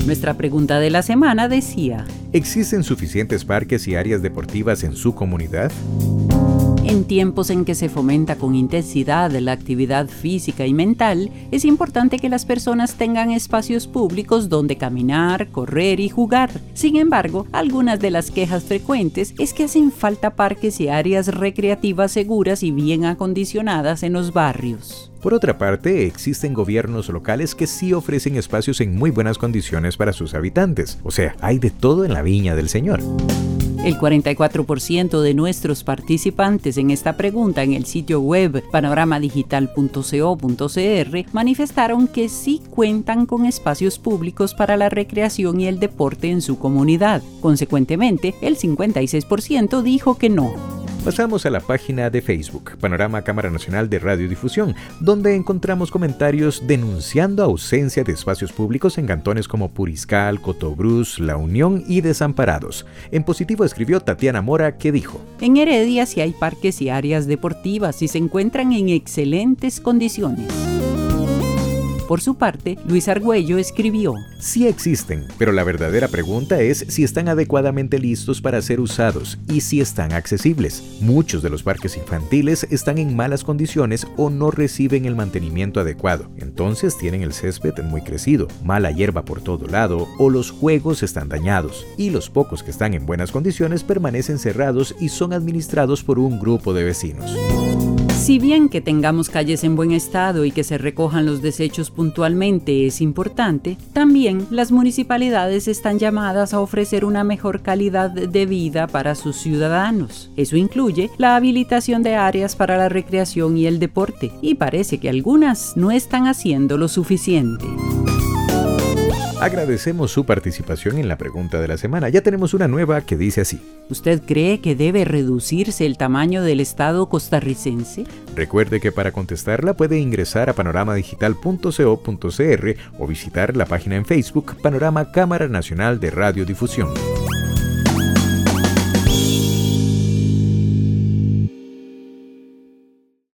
Nuestra pregunta de la semana decía: ¿existen suficientes parques y áreas deportivas en su comunidad? En tiempos en que se fomenta con intensidad la actividad física y mental, es importante que las personas tengan espacios públicos donde caminar, correr y jugar. Sin embargo, algunas de las quejas frecuentes es que hacen falta parques y áreas recreativas seguras y bien acondicionadas en los barrios. Por otra parte, existen gobiernos locales que sí ofrecen espacios en muy buenas condiciones para sus habitantes. O sea, hay de todo en la viña del Señor. El 44% de nuestros participantes en esta pregunta en el sitio web panoramadigital.co.cr manifestaron que sí cuentan con espacios públicos para la recreación y el deporte en su comunidad. Consecuentemente, el 56% dijo que no. Pasamos a la página de Facebook, Panorama Cámara Nacional de Radiodifusión, donde encontramos comentarios denunciando ausencia de espacios públicos en cantones como Puriscal, Cotobruz, La Unión y Desamparados. En positivo escribió Tatiana Mora, que dijo: en Heredia sí hay parques y áreas deportivas y se encuentran en excelentes condiciones. Por su parte, Luis Argüello escribió: sí existen, pero la verdadera pregunta es si están adecuadamente listos para ser usados y si están accesibles. Muchos de los parques infantiles están en malas condiciones o no reciben el mantenimiento adecuado. Entonces tienen el césped muy crecido, mala hierba por todo lado o los juegos están dañados. Y los pocos que están en buenas condiciones permanecen cerrados y son administrados por un grupo de vecinos. Si bien que tengamos calles en buen estado y que se recojan los desechos puntualmente es importante, también las municipalidades están llamadas a ofrecer una mejor calidad de vida para sus ciudadanos. Eso incluye la habilitación de áreas para la recreación y el deporte, y parece que algunas no están haciendo lo suficiente. Agradecemos su participación en la pregunta de la semana. Ya tenemos una nueva que dice así: ¿usted cree que debe reducirse el tamaño del Estado costarricense? Recuerde que para contestarla puede ingresar a panoramadigital.co.cr o visitar la página en Facebook Panorama Cámara Nacional de Radiodifusión.